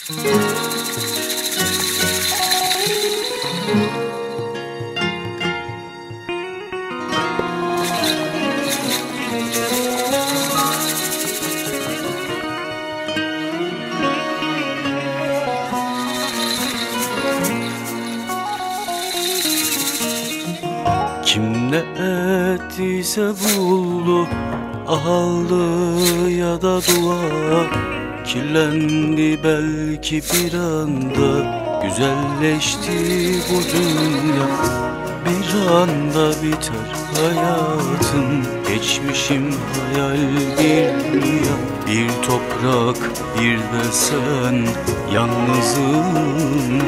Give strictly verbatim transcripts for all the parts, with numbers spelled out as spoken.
Kim ne ettiyse buldu, aldı ya da dua. Kirlendi belki bir anda, güzelleşti bu dünya. Bir anda biter hayatım, geçmişim hayal bir rüya. Bir toprak bir de sen, yalnızım.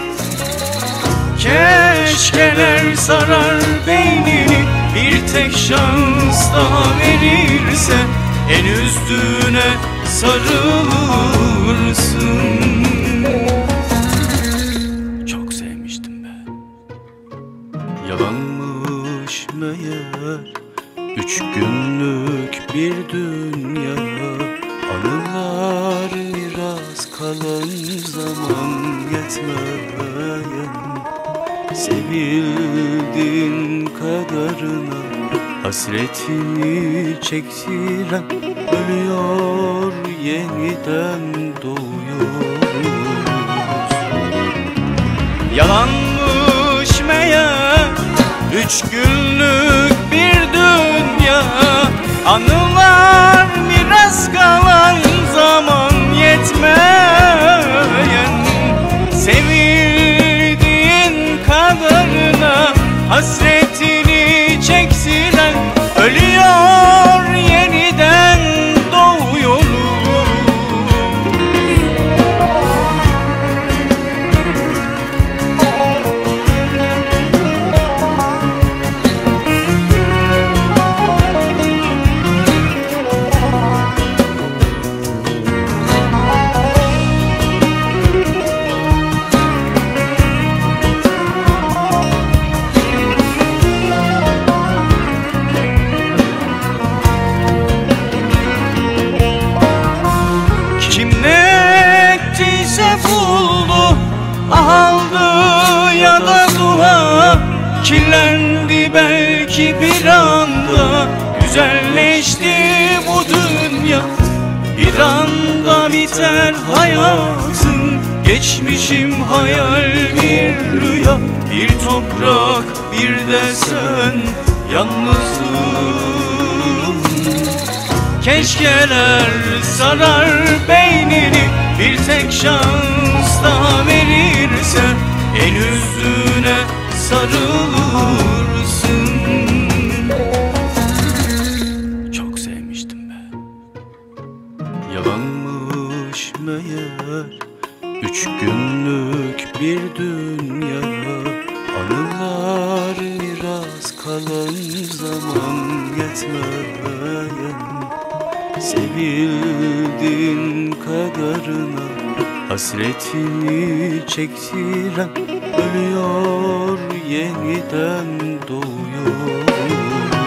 Keşkeler sarar beynini, bir tek şans daha verirse en üstüne sarılırsın. Çok sevmiştim be. Yalanmış meğer üç günlük bir dünya. Anılar miras kalan zaman yetmeyen. Sevildin kadarına hasretini çektiren ölüyor, yeniden doğuyoruz. Yalanmış meğer üç günlük bir dünya. Anılar miras kalan zaman yetmeyen. Sevildin kadarına hasretini çektiren ölüyor, yeniden doğuyoruz. Aldı ya da dua. Kirlendi belki bir anda, güzelleşti bu dünya. Bir anda biter hayatım, geçmişim hayal bir rüya. Bir toprak bir de sen, yalnızım. Keşkeler sarar beynini, bir tek şans daha verirse en üstüne sarılırsın. Çok sevmiştim be. Yalanmış meğer üç günlük bir dünya. Anılar miras kalan zaman yetmeyen. Sevildin kadarına hasretini çektiren ölüyor, yeniden doğuyoruz.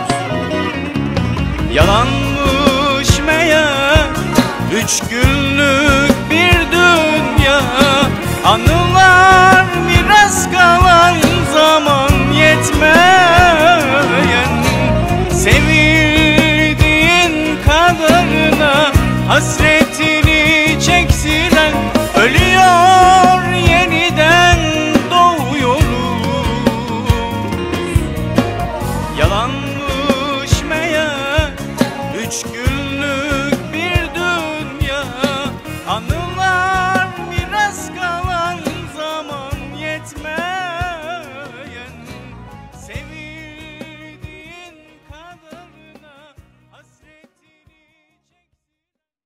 Yalanmış meğer üç günlük bir dünya. Anılar miras kalan zaman yetmeyen. Sevildin kadarına hasret